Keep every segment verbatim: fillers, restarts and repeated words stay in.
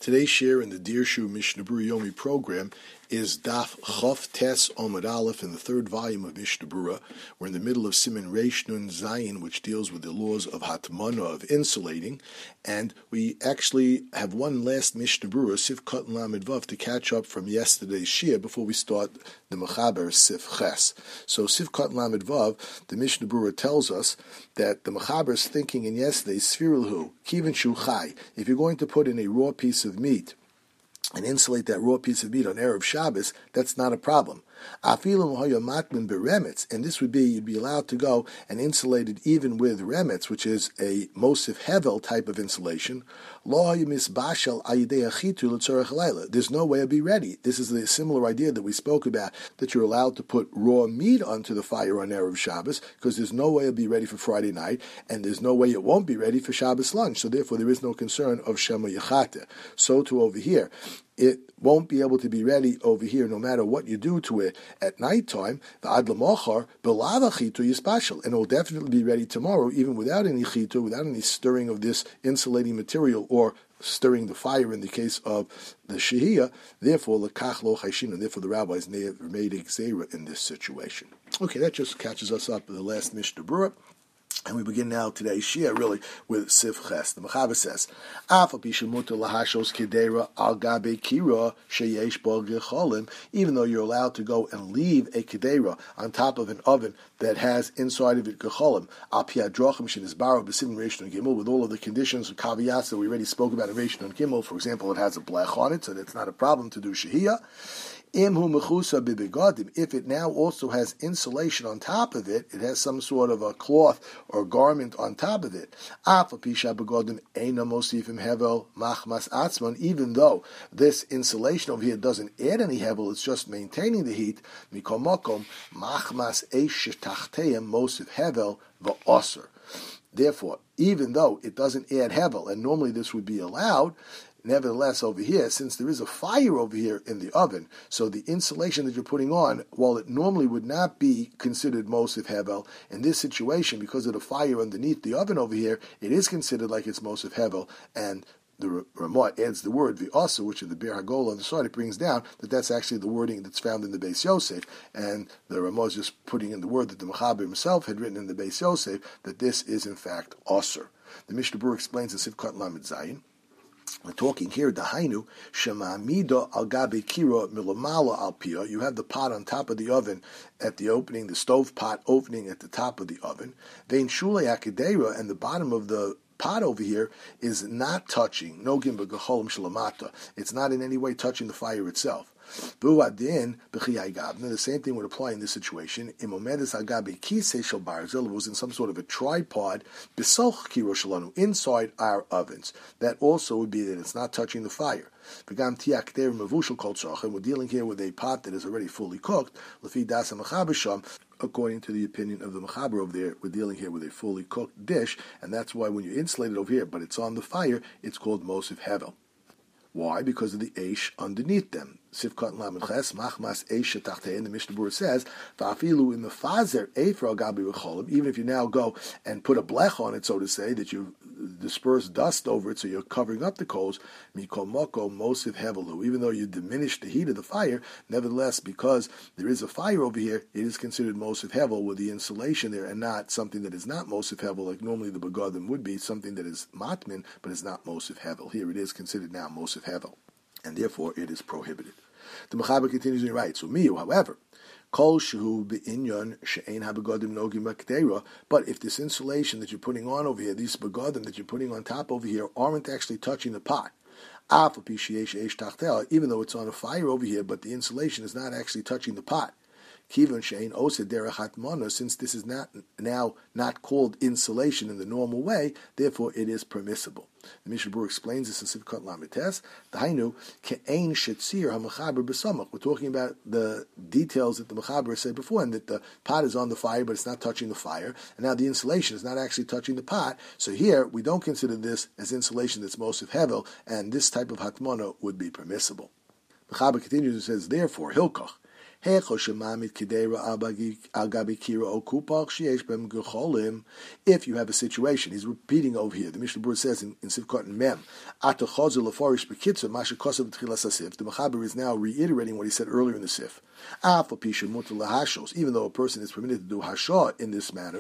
Today's share in the Dirshu Mishnah Berurah Yomi program is Daf Chof Tes Omid Aleph in the third volume of Mishnah Berurah. We're in the middle of Siman Reish Nun Zayin, which deals with the laws of Hatmana, of insulating, and we actually have one last Mishnah Berurah, Sif Katan Lamed Vav, to catch up from yesterday's shir before we start the Mechaber Sif Ches. So Sif Katan Lamed Vav, the Mishnah Berurah tells us that the Mechaber is thinking in yesterday's Sfirulhu, Kivin Shu Chai, if you're going to put in a raw piece of meat and insulate that raw piece of meat on Erev Shabbos, that's not a problem. And this would be, you'd be allowed to go and insulate it even with remetz, which is a Mosif Hevel type of insulation. There's no way it'd be ready. This is the similar idea that we spoke about, that you're allowed to put raw meat onto the fire on Erev Shabbos, because there's no way it'll be ready for Friday night, and there's no way it won't be ready for Shabbos lunch. So therefore there is no concern of Shema Yechate. So too over here, it won't be able to be ready over here no matter what you do to it at nighttime. The ad l'mochar b'lava chitu yispashal, and it will definitely be ready tomorrow, even without any chitu, without any stirring of this insulating material or stirring the fire in the case of the shehiyah. Therefore, lekach lo chayshin, and therefore the rabbis never made a gzeira in this situation. Okay, that just catches us up with the last Mishnah Berurah. And we begin now today's shia really with Sif Ches. The Mechaber says, "Afal pi shemutar lahashos kedera al gabe kira sheyesh bo gecholim." Even though you're allowed to go and leave a kedera on top of an oven that has inside of it gecholim, al pi hadrochim shenizbaro b'siman Reish Nun Gimel, with all of the conditions and caveats that we already spoke about in Reish Nun Gimel. For example, it has a blech on it, so it's not a problem to do shehiyah. If it now also has insulation on top of it, it has some sort of a cloth or garment on top of it, even though this insulation over here doesn't add any hevel, it's just maintaining the heat, therefore, even though it doesn't add hevel, and normally this would be allowed, nevertheless, over here, since there is a fire over here in the oven, so the insulation that you're putting on, while it normally would not be considered Mosif Hevel, in this situation, because of the fire underneath the oven over here, it is considered like it's Mosif Hevel, and the Ramah adds the word v'asa, which is the Bir Hagol on the side. It brings down that that's actually the wording that's found in the Beis Yosef, and the Ramah is just putting in the word that the Mechaber himself had written in the Beis Yosef, that this is in fact Aser. The Mishnah Berurah explains in Sif Katan Lamed Zayin. We're talking here, Dahainu, Shema Mido al Gabe Kira Milamala al Pia. You have the pot on top of the oven at the opening, the stove pot opening at the top of the oven. Vein Shule Akadera, and the bottom of the pot over here is not touching, no gimba gecholim shalamata. It's not in any way touching the fire itself. The same thing would apply in this situation. It was in some sort of a tripod inside our ovens. That also would be that it's not touching the fire. We're dealing here with a pot that is already fully cooked. According to the opinion of the Mechaber over there, we're dealing here with a fully cooked dish, and that's why when you insulate it over here, but it's on the fire, it's called Mosif Hevel. Why? Because of the Eish underneath them. Sif Katan Lamed Ches, Machmas Eish Shetachtein, the Mishnah Berurah says, Va'afilu in the Fazer Eifra Gabi Recholim, even if you now go and put a blech on it, so to say, that you disperse dust over it, so you're covering up the coals, Mikol Moko Mosif Hevelu, even though you diminish the heat of the fire, nevertheless, because there is a fire over here, it is considered Mosif Hevel with the insulation there, and not something that is not Mosif Hevel, like normally the Begadim would be, something that is Matmin, but is not Mosif Hevel. Here it is considered now Mosif Hevel, and therefore it is prohibited. The Mechaber continues and writes, so Miyu, however, Kol shehu be'inyon she'ein habegadim nogim b'kedera. But if this insulation that you're putting on over here, these begadim that you're putting on top over here, aren't actually touching the pot, even though it's on a fire over here, but the insulation is not actually touching the pot. Kivan she'ein osed derech hatmana, since this is not now not called insulation in the normal way, therefore it is permissible. The Mishnah Berurah explains this in Sif Katan Lamed Tes. Dahainu ke'ein shetzir ha'mechaber b'samach. We're talking about the details that the Mechaber said before, and that the pot is on the fire, but it's not touching the fire, and now the insulation is not actually touching the pot. So here we don't consider this as insulation that's Mosif Hevel, and this type of hatmana would be permissible. Mechaber continues and says, therefore, hilkach. If you have a situation, he's repeating over here. The Mishnah Berurah says in, in Sivkot Mem, the Mechaber is now reiterating what he said earlier in the Sif. Even though a person is permitted to do hashah in this manner,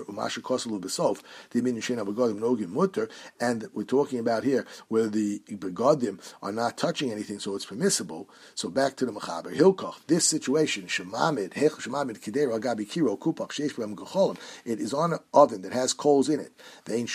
and we're talking about here where the begadim are not touching anything, so it's permissible. So back to the Mechaber. Hilkoch, this situation, it is on an oven that has coals in it. And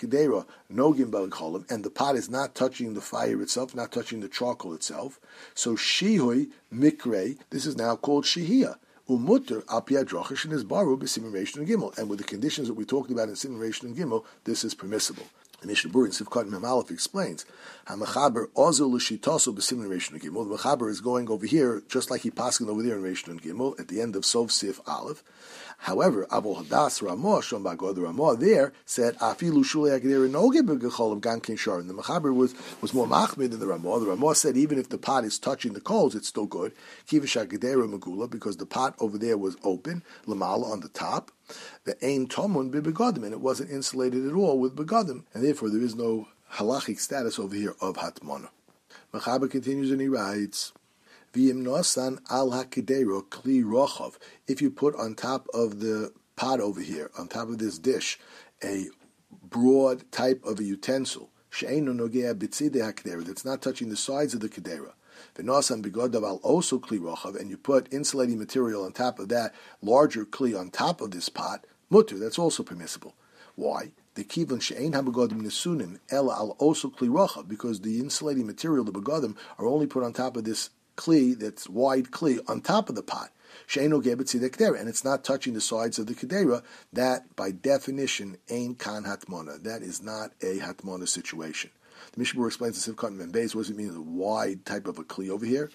the pot is not touching the fire itself, not touching the charcoal itself. So shihui mikre, this is now called shihiyah. Umutter al pi hadracha shenizbaru b'siman reish and gimel, and with the conditions that we talked about in siman reish and gimel, this is permissible. The Mishnah Berurah in Sivkot Mem Aleph explains, HaMechaber ozel l'shitaso b'siman reish and gimel. The Mechaber is going over here just like he paskin over there in reish and gimel at the end of Sov Sif Aleph. However, Abul Hadas Ramah, Shom Bagod Ramah there said, Afilu Shulei Agdera Noge B'Gecholim Gan Kin Shar. And the Mechaber was, was more machmir than the Ramah. The Ramah said even if the pot is touching the coals, it's still good. Kivish Agdera Megula, because the pot over there was open, Lamala on the top. The Ein Tomun B'Begadim, and it wasn't insulated at all with Begadim, and therefore there is no halachic status over here of Hatmana. Mechaber continues and he writes, if you put on top of the pot over here, on top of this dish, a broad type of a utensil, that's not touching the sides of the kedera, and you put insulating material on top of that larger kli on top of this pot, mutter, that's also permissible. Why? The kivon she'ein habegadim nesunim ela al osu kli rochav, because the insulating material, the begadim, are only put on top of this kli, that's wide kli, on top of the pot. She'eino gebet tzidei kedera, and it's not touching the sides of the kedera. That, by definition, ain't kan hatmona. That is not a hatmona situation. The Mishnah Berurah explains the Sivkot Mem Beis. What does it mean, the wide type of a kli over here?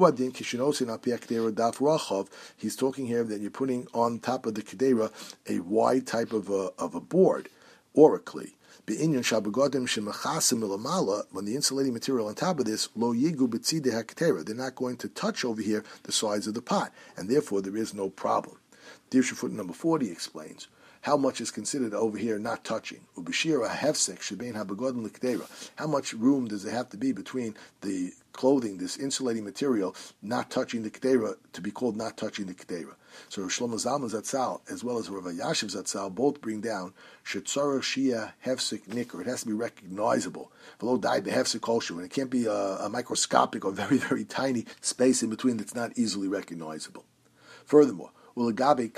He's talking here that you're putting on top of the kedera a wide type of a, of a board, or a kli. When the insulating material on top of this, lo yigu b'tzidei haketera, they're not going to touch over here the sides of the pot, and therefore there is no problem. Dirshu foot number forty explains how much is considered over here not touching. Ubishira hefsek shebein habegadim l'kedera. How much room does there have to be between the clothing, this insulating material, not touching the kedera, to be called not touching the kedera? So Shlomo Zalman Zatzal, as well as Rav Yashiv Zatzal, both bring down shetzara shia hefsek nikr. It has to be recognizable. Below died the hefsek kolshu, and it can't be a, a microscopic or very, very tiny space in between that's not easily recognizable. Furthermore, likewise, if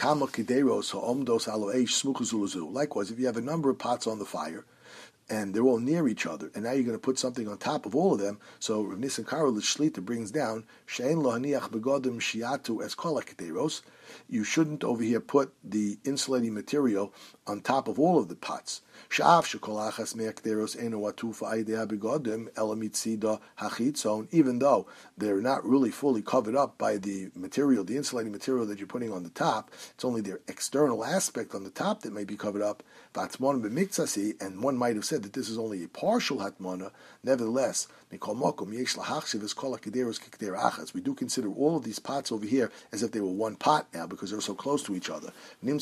you have a number of pots on the fire, and they're all near each other, and now you're going to put something on top of all of them, so Rav Nissen Karol Shlita brings down, you shouldn't over here put the insulating material on top of all of the pots. Even though they're not really fully covered up by the material, the insulating material that you're putting on the top, it's only their external aspect on the top that may be covered up. And one might have said that this is only a partial hatmana. Nevertheless, we do consider all of these pots over here as if they were one pot now, because they're so close to each other. And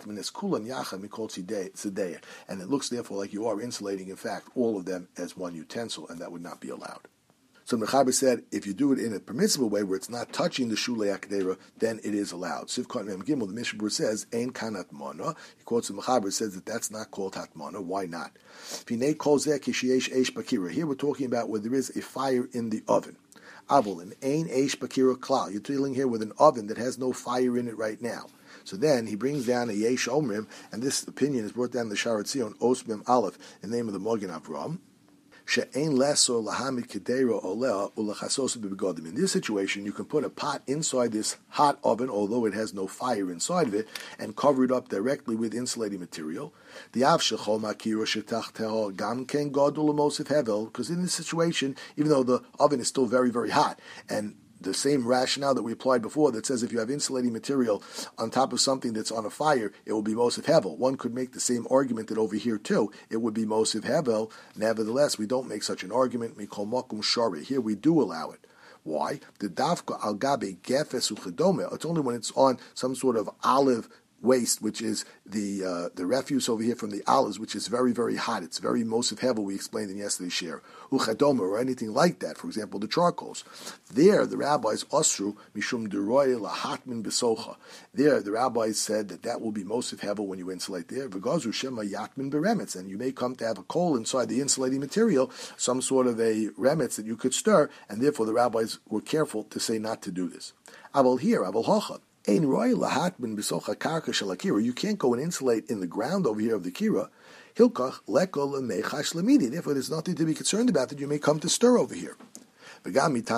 it looks therefore like you are insulating, in fact, all of them as one utensil, and that would not be allowed. So Mechaber said, if you do it in a permissible way where it's not touching the shulei akdera, then it is allowed. Sivkot Mem Gimel, the Mishnah Berurah says, Ein kan hatmana. He quotes the Mechaber, says that that's not called hatmana. Why not? Here we're talking about where there is a fire in the oven. Avol, an ein eish bakira klal. You're dealing here with an oven that has no fire in it right now. So then he brings down a yesh omrim, and this opinion is brought down in the Sharat Zion, Os Mem Aleph, in the name of the Mogen Avram. In this situation, you can put a pot inside this hot oven, although it has no fire inside of it, and cover it up directly with insulating material. Because in this situation, even though the oven is still very, very hot, and the same rationale that we applied before that says if you have insulating material on top of something that's on a fire, it will be Mosif Hevel. One could make the same argument that over here too, it would be Mosif Hevel. Nevertheless, we don't make such an argument. Mikol Mokum Shari. Here we do allow it. Why? The dafka al gabe gefes uchedome. It's only when it's on some sort of olive waste, which is the uh, the refuse over here from the olives, which is very, very hot. It's very mosif hevel, we explained in yesterday's share. Uchadoma, or anything like that. For example, the charcoals. There, the rabbis osru mishum deroy lahatmin besocha. There, the rabbis said that that will be mosif hevel when you insulate there. V'gazu shema yatmin beremetz, and you may come to have a coal inside the insulating material, some sort of a remetz that you could stir, and therefore the rabbis were careful to say not to do this. Aval here, aval hocha. You can't go and insulate in the ground over here of the kira. Therefore, there's nothing to be concerned about that you may come to stir over here. And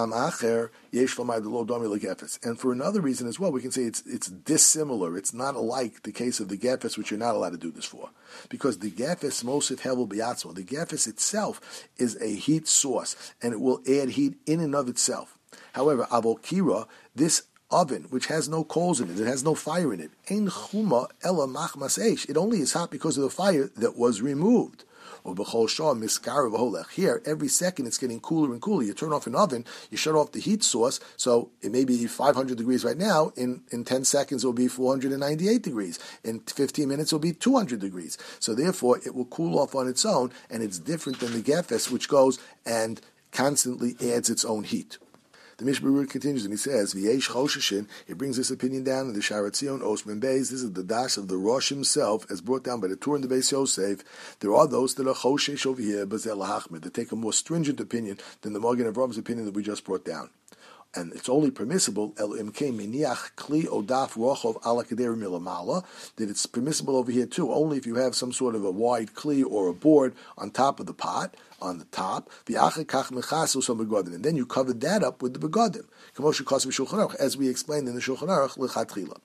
for another reason as well, we can say it's it's dissimilar. It's not alike the case of the gefes, which you're not allowed to do this for. Because the gefes mosif hevel biyatzmo, the gefes itself is a heat source, and it will add heat in and of itself. However, avol kira, this oven, which has no coals in it, it has no fire in it. Ein chuma ela machmas eish. It only is hot because of the fire that was removed. Or b'chol shah miskar v'holech. Here, every second it's getting cooler and cooler. You turn off an oven, you shut off the heat source, so it may be five hundred degrees right now. In in ten seconds, it will be four hundred ninety-eight degrees. In fifteen minutes, it will be two hundred degrees. So therefore, it will cool off on its own, and it's different than the gefes, which goes and constantly adds its own heat. The Mishnah Berurah continues and he says, V'yesh chosheshin, he brings this opinion down in the Sharatzion Osman Beis. This is the dash of the Rosh himself, as brought down by the Tur and the Beis Yosef. There are those that are choshesh over here, Bazel HaHachmed, that take a more stringent opinion than the Magen Avram's opinion that we just brought down. And it's only permissible, El Imke Miniach Kli Odaf Rochov Ala Kederi Milamala, that it's permissible over here too, only if you have some sort of a wide Kli or a board on top of the pot, on the top, and then you covered that up with the begadim, as we explained in the Shulchan Aruch L'chatchila.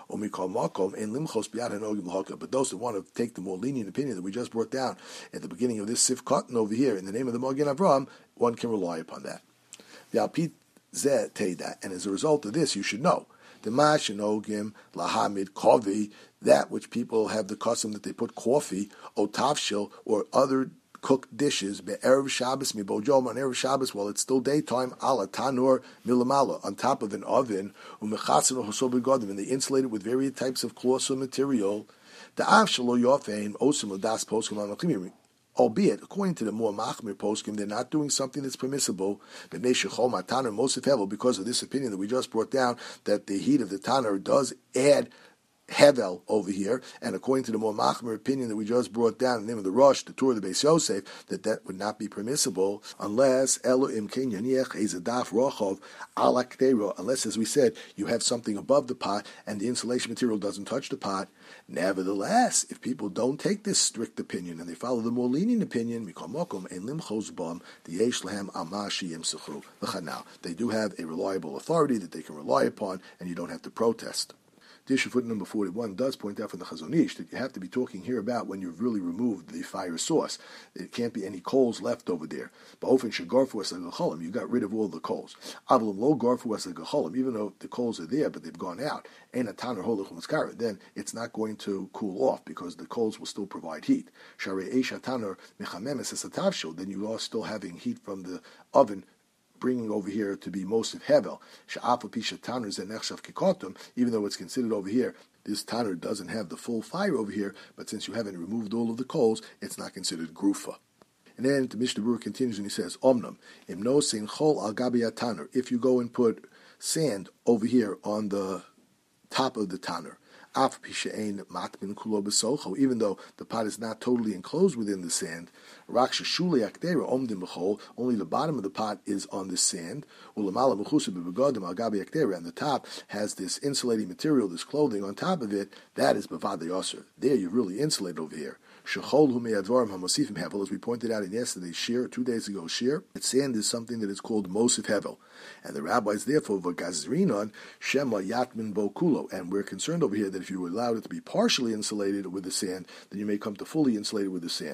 But those that want to take the more lenient opinion that we just brought down at the beginning of this Sif Cotton over here, in the name of the Magen Avram, one can rely upon that. And as a result of this, you should know the mashinogim lahamid kovi, that which people have the custom that they put coffee, otavshil, or other cooked dishes, be'erev Shabbos mibojom, on erev Shabbos while it's still daytime, ala tanur milamala, on top of an oven, umechatzin hoso begodim, and they insulate it with various types of cloth or material. The avshalo yofein osim ladas poskim anachimim. Albeit, according to the more machmir poskim, they're not doing something that's permissible. Because of this opinion that we just brought down, that the heat of the tanner does add hevel over here, and according to the more machmir opinion that we just brought down, in the name of the Rosh, the Tur of the Beis Yosef, that that would not be permissible unless elo imkein yaniach ezadaf rochov ala ktero, unless, as we said, you have something above the pot and the insulation material doesn't touch the pot. Nevertheless, if people don't take this strict opinion and they follow the more lenient opinion, they do have a reliable authority that they can rely upon, and you don't have to protest. The issue foot number forty-one does point out from the Chazon Ish that you have to be talking here about when you've really removed the fire source. There can't be any coals left over there. But often shagarfu as a gecholim, you got rid of all the coals. Avlam lo garfu as a gecholim, even though the coals are there but they've gone out. Ein ataner holach umaskara, then it's not going to cool off because the coals will still provide heat. Sharei eish ataner mechamemes es atavshil, then you are still having heat from the oven, bringing over here to be most of hevel. Even though it's considered over here, this tanner doesn't have the full fire over here, but since you haven't removed all of the coals, it's not considered grufa. And then the Mishnah Berurah continues and he says, Omnam, im no sin chol al gabi tanner. If you go and put sand over here on the top of the tanner, even though the pot is not totally enclosed within the sand, only the bottom of the pot is on the sand, and the top has this insulating material, this clothing on top of it. That is bavad yasser. There you're really insulated over here. As we pointed out in yesterday's shir, two days ago shir, that sand is something that is called mosif hevel. And the rabbis therefore v'gazrinon shema yatmin bokulo. And we're concerned over here that if you allowed it to be partially insulated with the sand, then you may come to fully insulated with the sand.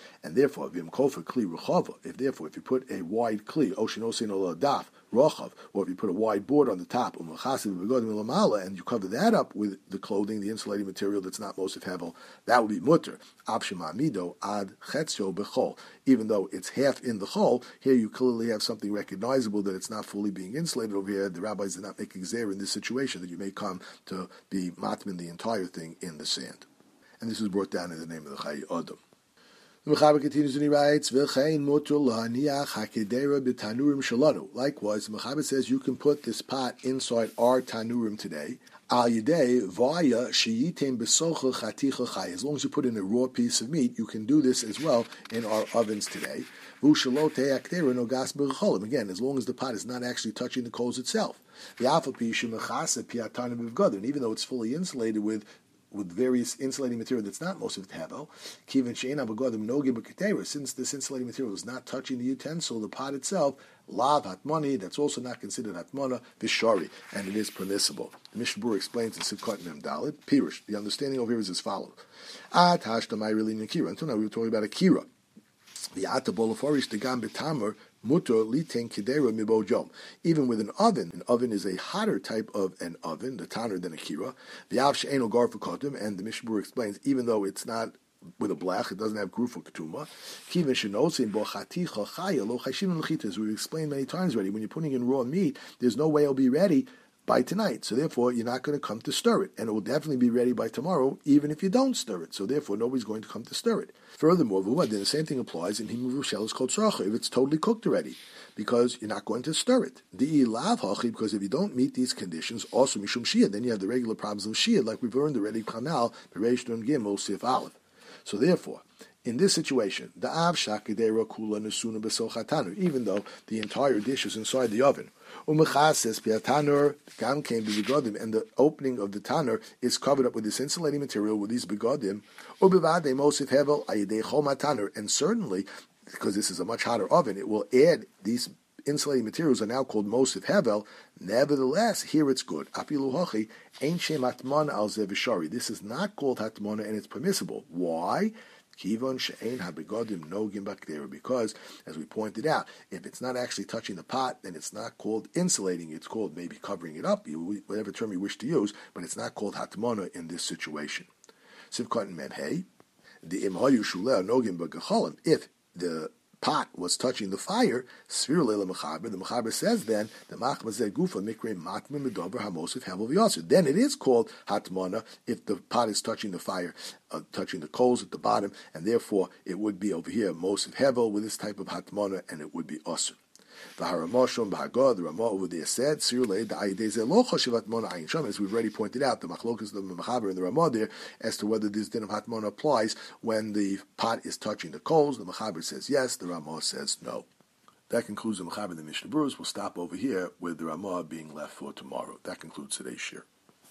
And therefore, v'im kofer kli rechava, if therefore, if you put a wide kli, oshinosin ola daf, rochav, or if you put a wide board on the top, umachasiv begodim ilamala, and you cover that up with the clothing, the insulating material that's not mosif hevel, that would be mutter. Abshema mido ad chetzio bechol. Even though it's half in the chol, here you clearly have something recognizable that it's not fully being insulated over here. The rabbis did not make exer in this situation that you may come to be matmin the entire thing in the sand. And this was brought down in the name of the Chai Adam. The Mechaber continues and he writes, V'chein mutter lahaniach hakedera b'tanurim shalanu. Likewise, the Mechaber says you can put this pot inside our tanurim today. Al yidei v'aya sheyitem b'socha chaticha chay. As long as you put in a raw piece of meat, you can do this as well in our ovens today. V'ushalote akdera nogas b'cholim. Again, as long as the pot is not actually touching the coals itself. V'afal pi shemachase piatanim b'vgadin. Even though it's fully insulated with with various insulating material that's not most of the hevel, kivin she'ena b'godim nogi b'ketera, since this insulating material is not touching the utensil, the pot itself, lav hatmani, that's also not considered hatmana, vishari, and it is permissible. The Mishnah Berurah explains in Sivkot Mem Dalet, Pirush, the understanding over here is as follows. At hashtamai really kira. Until now we were talking about a kira. The atabol the gam betamer, mutter liten kedera mibojom. Even with an oven, an oven is a hotter type of an oven, the tanner than a kira. The av she'eno gar v'kotim, and the Mishnah Berurah explains, even though it's not with a blech, it doesn't have gruf or ketuma. Kivin shenosin bo chaticha chaya lo chayshim l'chita. As we've explained many times already, when you're putting in raw meat, there's no way it'll be ready by tonight. So therefore, you're not going to come to stir it. And it will definitely be ready by tomorrow, even if you don't stir it. So therefore, nobody's going to come to stir it. Furthermore, then the same thing applies in himu rushel is called tzracha, if it's totally cooked already, because you're not going to stir it. Di lav hachi, because if you don't meet these conditions, also mishum shia, then you have the regular problems of shia, like we've learned already, kanal, bereish nun gimel, sif aleph. So therefore, in this situation, the av shakidera kula nesuna besochatanu, even though the entire dish is inside the oven, umechases piatanur gam came begodim, and the opening of the tanner is covered up with this insulating material with these begodim, ubivade mosif hevel ayidei choma tanner, and certainly because this is a much hotter oven, it will add these insulating materials are now called mosif hevel. Nevertheless, here it's good. Apilu hochi ein shem hatmana al zevishari. This is not called hatmana, and it's permissible. Why? Kivon she'ein habegodim nogim bakdera. Because, as we pointed out, if it's not actually touching the pot, then it's not called insulating. It's called maybe covering it up, whatever term you wish to use, but it's not called hatmana in this situation. Sivkot and Memhei, the imhayu shuleh nogim b'gecholim. If the pot was touching the fire, Sfir Leila Mechaber, the Mechaber says then, the Machmazeh Gufa Mikre Matmim Medober Hamosif Hevel V'Yosef. Then it is called Hatmana if the pot is touching the fire, uh, touching the coals at the bottom, and therefore it would be over here Mosif Hevel with this type of Hatmana, and it would be Osir. The Haramoshon Bahagod, the Ramah over there said, Sir Leila the Aideze Lo Choshev Hatmana Ayin Sham, as we've already pointed out, the Machlokas of the Mechaber and the Ramah there, as to whether this din of Hatmana applies when the pot is touching the coals. The Mechaber says yes, the Ramah says no. That concludes the Mechaber and the Mishnah Berurah. We'll stop over here with the Ramah being left for tomorrow. That concludes today's shir.